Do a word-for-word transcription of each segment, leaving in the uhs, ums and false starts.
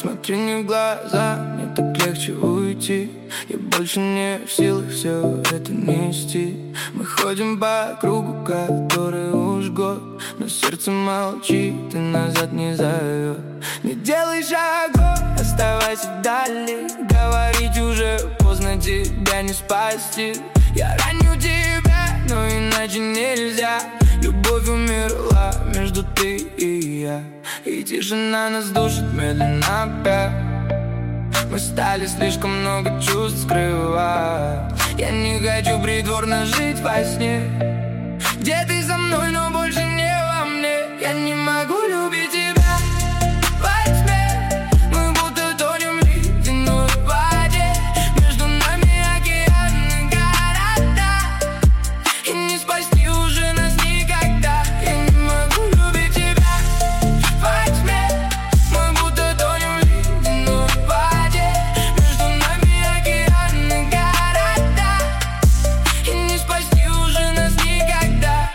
Смотри мне в глаза, мне так легче уйти. Я больше не в силах все это нести. Мы ходим по кругу, который уж год, но сердце молчит и назад не зовет. Не делай шагов, оставайся вдали. Говорить уже поздно, тебя не спасти. Я раню тебя, но иначе нельзя. Любовь умерла между ты и я, и тишина нас душит медленно опять. Мы стали слишком много чувств скрывать. Я не хочу притворно жить во сне, где ты со мной, но больше не во мне. Я не могу любить тебя во тьме. Мы будто тонем в ледяной воде. Между нами океан и города, и не спасти уже нас никогда. Я не могу любить тебя во тьме. Мы будто тонем в ледяной воде. Между нами океан и города, и не спасти уже нас никогда.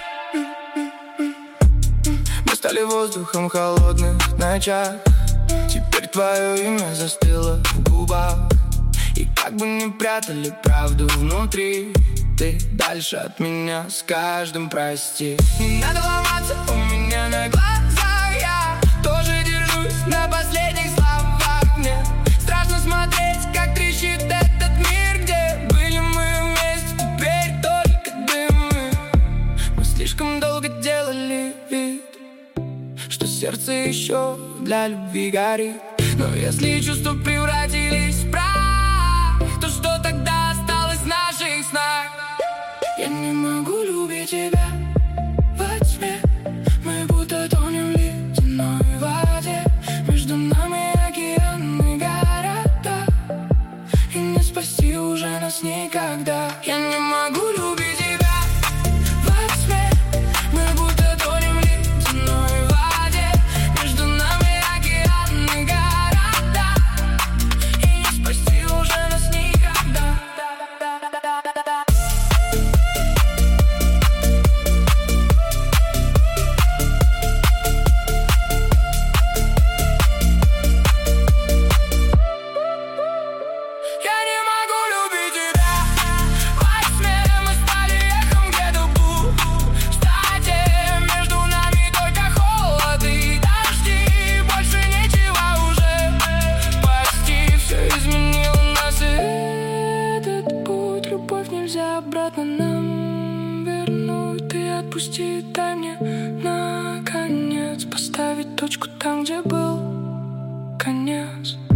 Мы стали воздухом в холодных ночах. Теперь твое имя застыло в губах. И как бы ни прятали правду внутри, ты дальше от меня с каждым прости. Не надо ломаться у меня на глазах. Я тоже держусь на последних словах. Мне страшно смотреть, как трещит этот мир, где были мы вместе, теперь только дымы. Мы слишком долго делали вид, что сердце еще для любви горит. Но если чувства превратились в прах, то что тогда осталось в наших снах? Я не могу любить тебя во тьме. Мы будто тонем в ледяной воде. Между нами океан и города, и не спасти уже нас никогда. Я не могу любить тебя во тьме. Мы будто тонем в ледяной воде. Между нами океан и города, и не спасти уже нас никогда. Я не могу любить тебя во тьме. Мы стали эхом где-то пустоте. Между нами только холод и дожди. Больше нечего уже спасти. Все изменило нас, и этот путь. Любовь нельзя обратно нам вернуть. Ты отпусти, дай мне наконец поставить точку там, где был конец.